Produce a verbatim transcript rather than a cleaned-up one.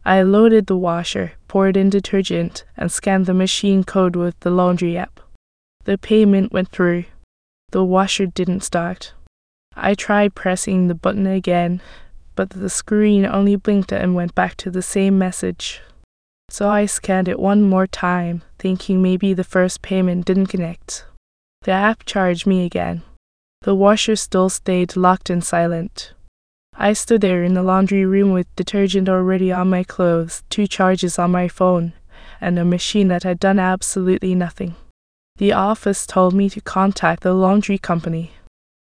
I loaded the washer, poured in detergent, and scanned the machine code with the laundry app. The payment went through. The washer didn't start. I tried pressing the button again, but the screen only blinked and went back to the same message. So I scanned it one more time, thinking maybe the first payment didn't connect. The app charged me again. The washer still stayed locked and silent. I stood there in the laundry room with detergent already on my clothes, two charges on my phone, and a machine that had done absolutely nothing. The office told me to contact the laundry company,